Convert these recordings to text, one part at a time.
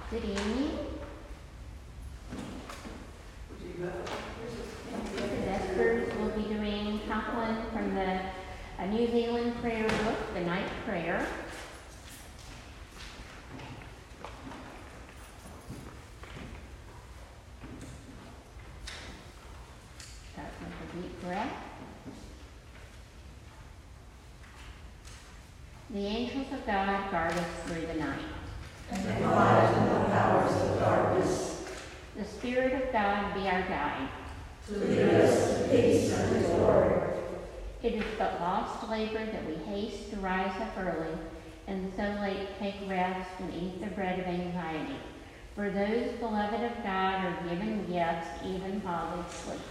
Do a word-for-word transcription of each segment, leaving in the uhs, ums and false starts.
Good evening. The Vespers will be doing Compline from the uh, New Zealand prayer book, the Night Prayer. Start with a deep breath. The angels of God guard us through the night. And enlighten the powers of darkness. The Spirit of God be our guide. To lead us to peace and to glory. It is but lost labor that we haste to rise up early, and so late take rest and eat the bread of anxiety. For those beloved of God are given gifts even while they sleep.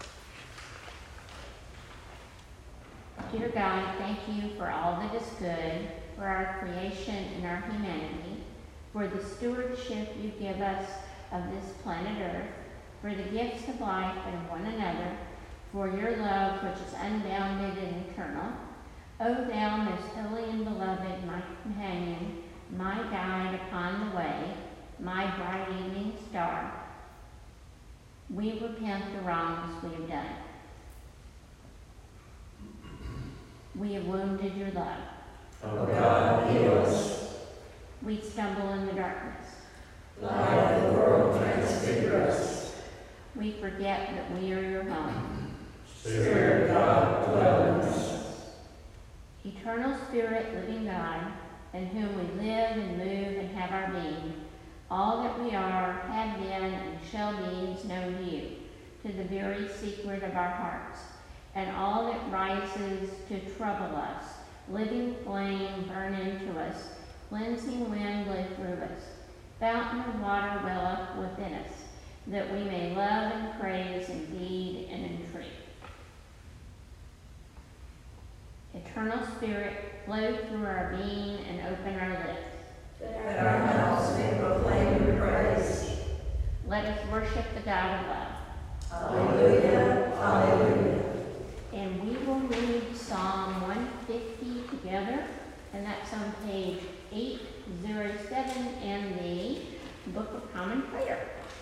Dear God, thank you for all that is good, for our creation and our humanity, for the stewardship you give us of this planet Earth, for the gifts of life and of one another, for your love which is unbounded and eternal. O thou most holy and beloved, my companion, my guide upon the way, my bright evening star, we repent the wrongs we have done. We have wounded your love. O God, heal us. We stumble in the darkness. Light of the world, transfigure us. We forget that we are your home. Spirit of God, dwell in us. Eternal Spirit, living God, in whom we live and move and have our being, all that we are, have been, and shall be is known to you, to the very secret of our hearts. And all that rises to trouble us, living flame burn into us, cleansing wind blow through us, fountain of water well up within us, that we may love and praise in deed and in truth. Eternal Spirit, flow through our being and open our lips, That our mouths may proclaim your praise. Let us worship the God of love. Hallelujah, hallelujah. And we will read Psalm one fifty together, and that's on page eight oh seven in the Book of Common Prayer.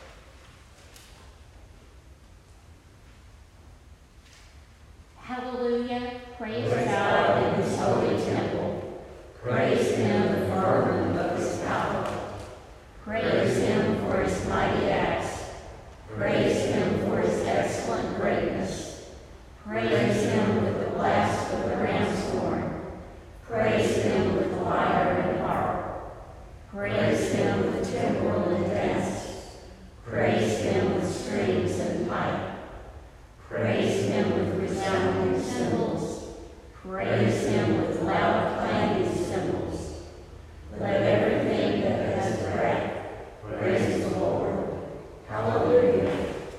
Hallelujah, praise, praise God in his holy temple. Praise him, the firmament of his power. Praise him for his mighty acts. Praise him for his excellent greatness. Praise him with the blast of the ram's horn. Praise him with the lyre and harp. Praise him with timbrel and dance. Praise him with strings and pipe. Praise him with resounding cymbals. Praise him with loud clanging cymbals. Let everything that has breath praise the Lord. Hallelujah.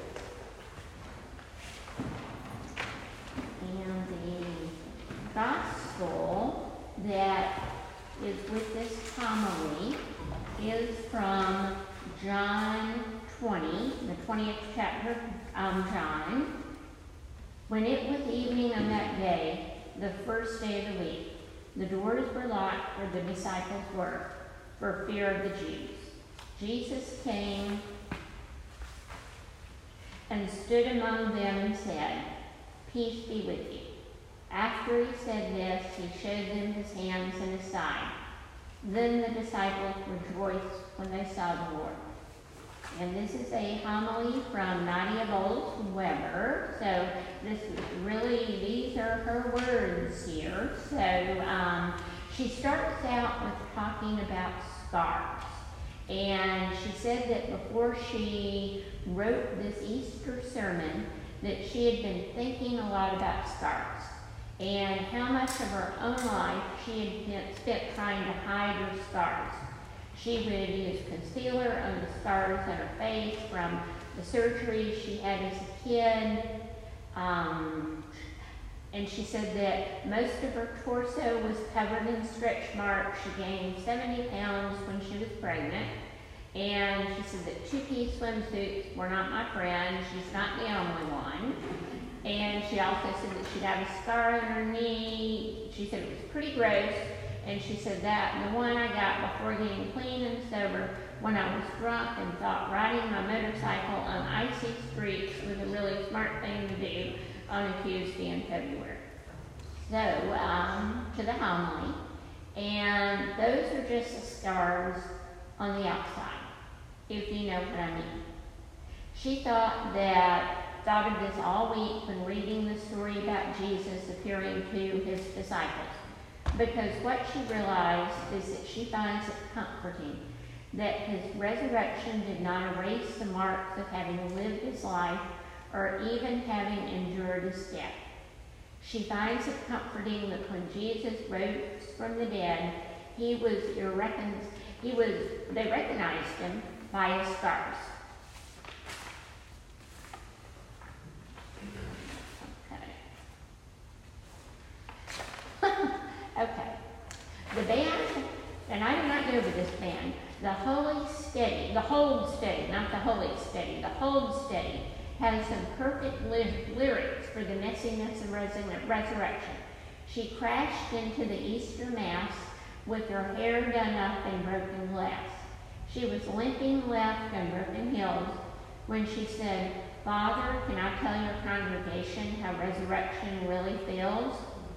And the gospel that is with this homily is from John twenty, the twentieth chapter of John. When it was evening on that day, the first day of the week, the doors were locked where the disciples were, for fear of the Jews. Jesus came and stood among them and said, "Peace be with you." After he said this, he showed them his hands and his side. Then the disciples rejoiced when they saw the Lord. And this is a homily from Nadia Bolz-Weber. So this is really, these are her words here. So um, she starts out with talking about scars. And she said that before she wrote this Easter sermon, that she had been thinking a lot about scars and how much of her own life she had spent trying to hide her scars. She would use concealer on the scars on her face from the surgery she had as a kid. Um, and she said that most of her torso was covered in stretch marks. She gained seventy pounds when she was pregnant. And she said that two-piece swimsuits were not my friend. She's not the only one. And she also said that she'd have a scar on her knee. She said it was pretty gross. And she said that, the one I got before getting clean and sober, when I was drunk and thought riding my motorcycle on icy streets was a really smart thing to do on a Tuesday in February. So, um, to the homily, and those are just the scars on the outside, if you know what I mean. She thought that, thought of this all week when reading the story about Jesus appearing to his disciples, because what she realized is that she finds it comforting that his resurrection did not erase the marks of having lived his life or even having endured his death. She finds it comforting that when Jesus rose from the dead, he was irrecon- he was they recognized him by his scars. Okay. Okay. The band, and I did not go to this band, the Holy Steady, the Hold Steady, not the Holy Steady, the Hold Steady, has some perfect ly- lyrics for the messiness of resur- resurrection. She crashed into the Easter Mass with her hair done up in broken glass. She was limping left on broken heels when she said, "Father, can I tell your congregation how resurrection really feels?"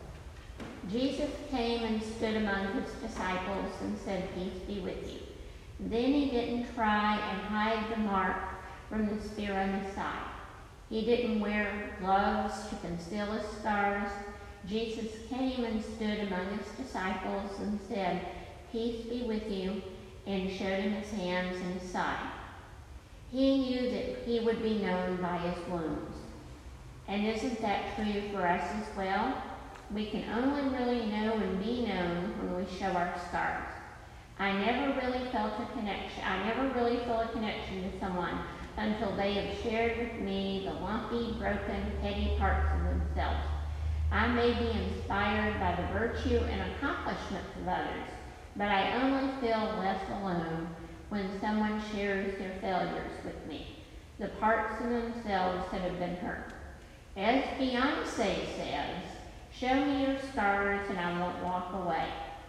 Jesus came and stood among his disciples and said, "Peace be with you." Then he didn't try and hide the mark from the spear on his side. He didn't wear gloves to conceal his scars. Jesus came and stood among his disciples and said, "Peace be with you," and showed him his hands and his side. He knew that he would be known by his wounds. And isn't that true for us as well? We can only really know and be known when we show our scars. I never really felt a connection. I never really feel a connection to someone until they have shared with me the lumpy, broken, petty parts of themselves. I may be inspired by the virtue and accomplishments of others, but I only feel less alone when someone shares their failures with me, the parts of themselves that have been hurt. As Beyonce says, "Show me your scars and I won't walk away."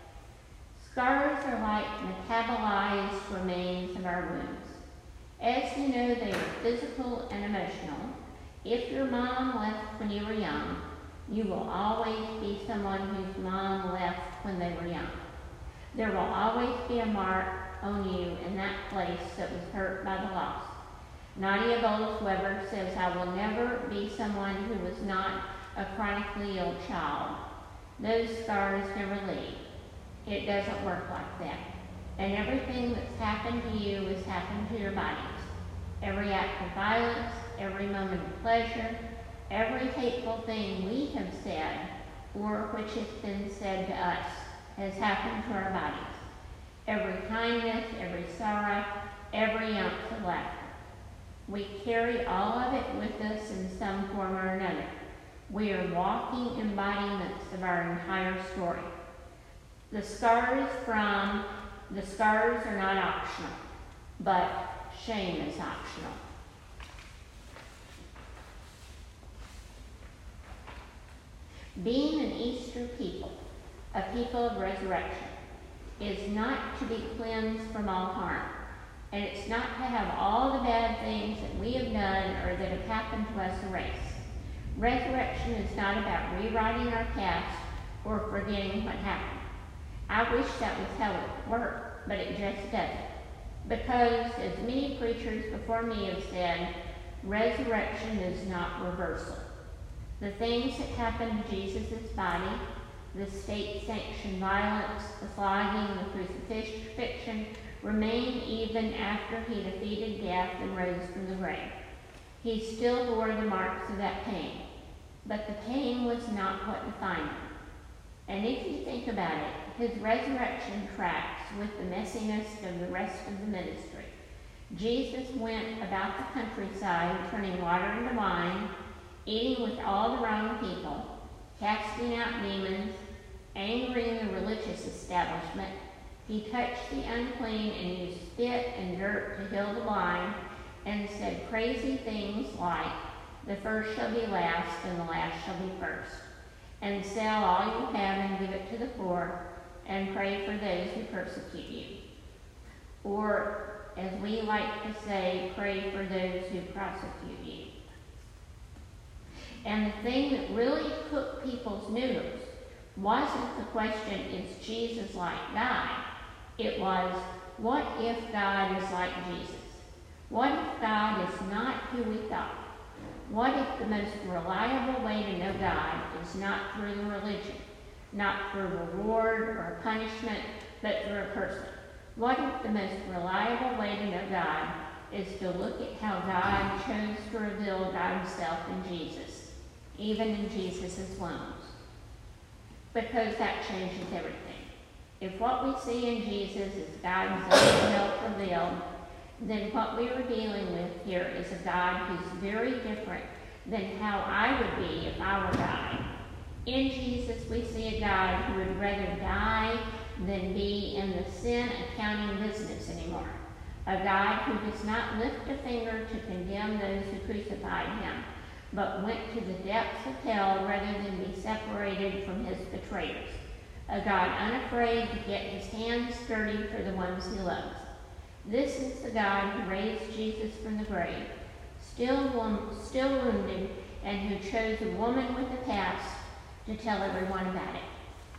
Scars are like metabolized remains of our wounds. As you know, they are physical and emotional. If your mom left when you were young, you will always be someone whose mom left when they were young. There will always be a mark on you in that place that was hurt by the loss. Nadia Bolz-Weber says, "I will never be someone who was not a chronically ill child. Those scars never leave." It doesn't work like that. And everything that's happened to you has happened to your bodies. Every act of violence, every moment of pleasure, every hateful thing we have said or which has been said to us has happened to our bodies. Every kindness, every sorrow, every ounce of laughter. We carry all of it with us in some form or another. We are walking embodiments of our entire story. The scars from, the scars are not optional, but shame is optional. Being an Easter people, a people of resurrection, is not to be cleansed from all harm, and it's not to have all the bad things that we have done or that have happened to us erased. Resurrection is not about rewriting our past or forgetting what happened. I wish that was how it worked, but it just doesn't. Because, as many preachers before me have said, resurrection is not reversal. The things that happened to Jesus' body, the state-sanctioned violence, the flogging, the crucifixion, remain even after he defeated death and rose from the grave. He still bore the marks of that pain, but the pain was not what defined him. And if you think about it, his resurrection tracks with the messiness of the rest of the ministry. Jesus went about the countryside, turning water into wine, eating with all the wrong people, casting out demons, angering the religious establishment. He touched the unclean and used spit and dirt to heal the blind, and said crazy things like, "The first shall be last, and the last shall be first. And sell all you have and give it to the poor, and pray for those who persecute you. Or, as we like to say, pray for those who prosecute you. And the thing that really cooked people's noodles wasn't the question, is Jesus like God? It was, what if God is like Jesus? What if God is not who we thought? What if the most reliable way to know God is not through the religion, not through reward or punishment, but through a person? What if the most reliable way to know God is to look at how God chose to reveal God himself in Jesus, even in Jesus' wounds? Because that changes everything. If what we see in Jesus is God's own self revealed, then what we are dealing with here is a God who's very different than how I would be if I were God. In Jesus, we see a God who would rather die than be in the sin accounting business anymore. A God who does not lift a finger to condemn those who crucified him, but went to the depths of hell rather than be separated from his betrayers. A God unafraid to get his hands dirty for the ones he loves. This is the God who raised Jesus from the grave, still, wom- still wounded, and who chose a woman with a past to tell everyone about it.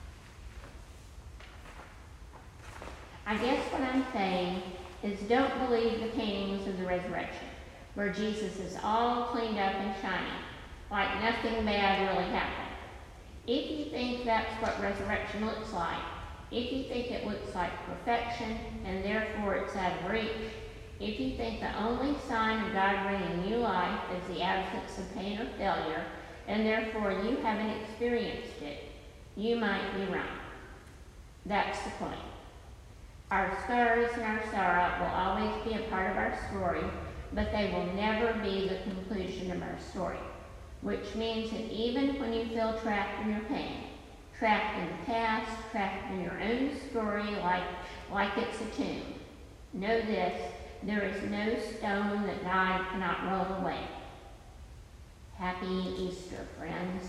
I guess what I'm saying is, don't believe the paintings of the resurrection, where Jesus is all cleaned up and shiny, like nothing bad really happened. If you think that's what resurrection looks like, if you think it looks like perfection and therefore it's out of reach, if you think the only sign of God bringing new life is the absence of pain or failure, and therefore you haven't experienced it, you might be wrong. That's the point. Our scars and our sorrow will always be a part of our story, but they will never be the conclusion of our story. Which means that even when you feel trapped in your pain, trapped in the past, trapped in your own story like, like it's a tomb, know this, there is no stone that God cannot roll away. Happy Easter, friends.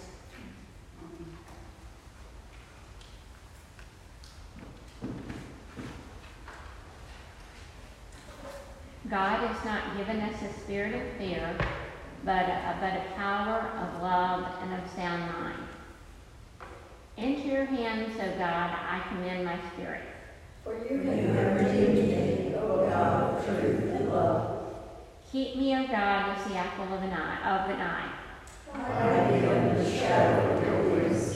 God has not given us a spirit of fear, but a, but a power of love and of sound mind. Into your hands, O God, I commend my spirit. For you have redeemed me, O God of truth and love. Keep me, O God, as the apple of an eye. Of an eye. Hide me under the shadow of your wings.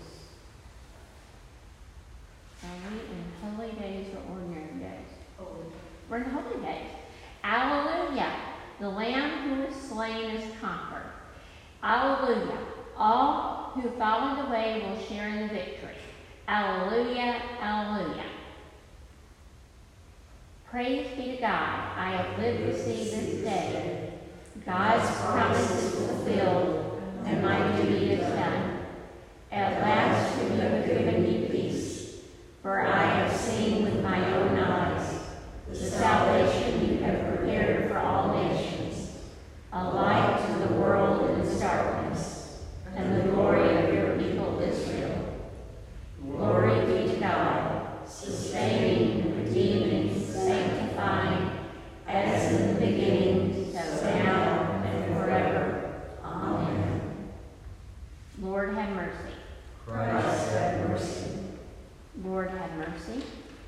Are we in holy days or ordinary days? Holy. We're in holy days. Alleluia. The Lamb who was slain is conquered. Alleluia. All who followed the way will share in the victory. Alleluia, alleluia. Praise be to God. I have lived to see this day. God's promise is fulfilled, and my duty is done. At last you have given me peace, for I have seen with my own eyes the salvation you have prepared for all nations, a light to the world in its darkness, and the glory of your people Israel. Glory be to God, sustaining, redeeming, sanctifying, as in the beginning, so now and forever. Amen. Lord, have mercy. Christ, have mercy. Lord, have mercy.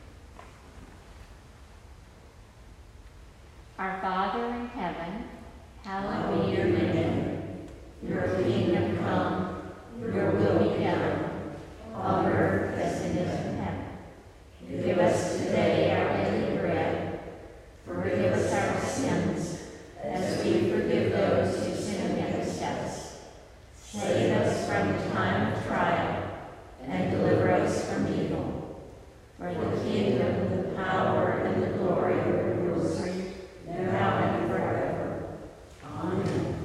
Our Father in heaven, hallowed be your name. Your kingdom come, your will be done, on earth as it is in heaven. Give us today our daily bread. Forgive us our sins, as we forgive those who sin against us. Save us from the time of trial, and deliver us from evil. For the kingdom, the power, and the glory are yours, now and forever. Amen.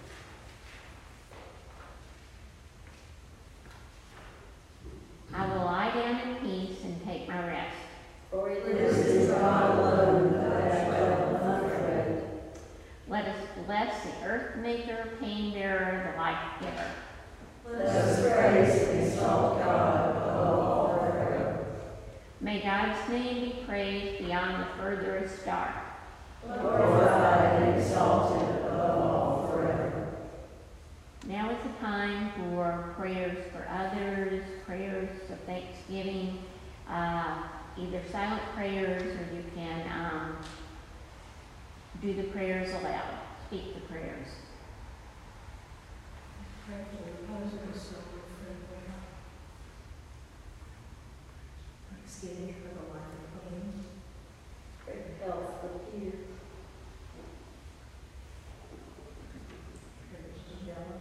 I will lie down in peace and take my rest. For it is God alone that I dwell unafraid. Let us bless the earth maker, pain bearer, the life giver. Let us praise and exalt God above all forever. May God's name be praised beyond the furthest star. Glorified and exalted above all forever. Now is the time for prayers for others, prayers of thanksgiving, uh, either silent prayers or you can um, do the prayers aloud, speak the prayers. Pray for the repose of the soul of Fred Brown. Thanksgiving for the life of Queen. Pray for health for Peter. Pray for Giselle.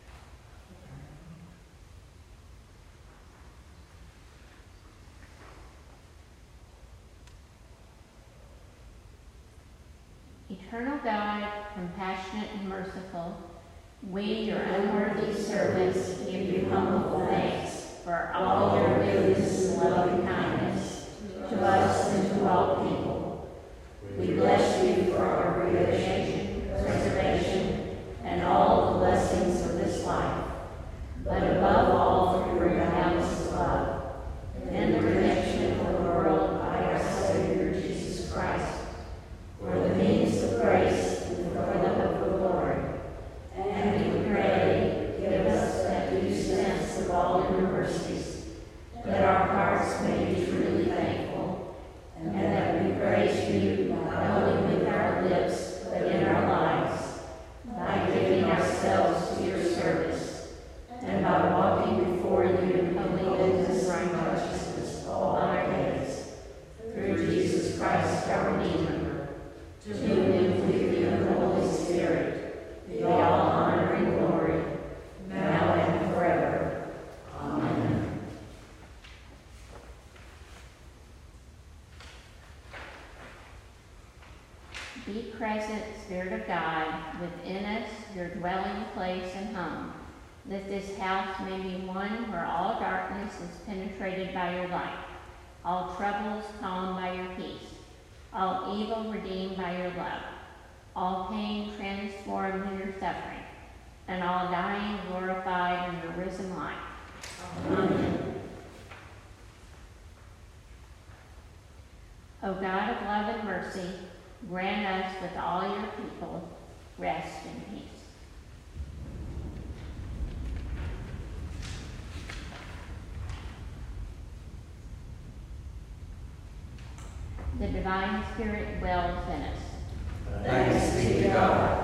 Eternal God, compassionate and merciful, we, your unworthy servants, give you humble thanks for all your goodness and loving kindness to us and to all people. We bless you for our creation, preservation, and all the blessings of this life, but above all for your boundless love and the redemption of the world by our Savior Jesus Christ, for the means of grace and for the hope of glory. And we pray, give us that due sense of all your mercies, that our hearts may be truly thankful, and that we praise you not only with our lips, but in our lives, by giving ourselves to your service, and by walking before you in holiness and righteousness all our days. Through Jesus Christ our Redeemer, to whom with you and the Holy Spirit be all honor and glory, now and forever. Amen. Be present, Spirit of God, within us, your dwelling place and home, that this house may be one where all darkness is penetrated by your light, all troubles calmed by your peace, all evil redeemed by your love, all pain transformed in your suffering, and all dying glorified in your risen life. Amen. O God of love and mercy, grant us with all your people rest in peace. The divine Spirit dwells in us. Thanks be to God.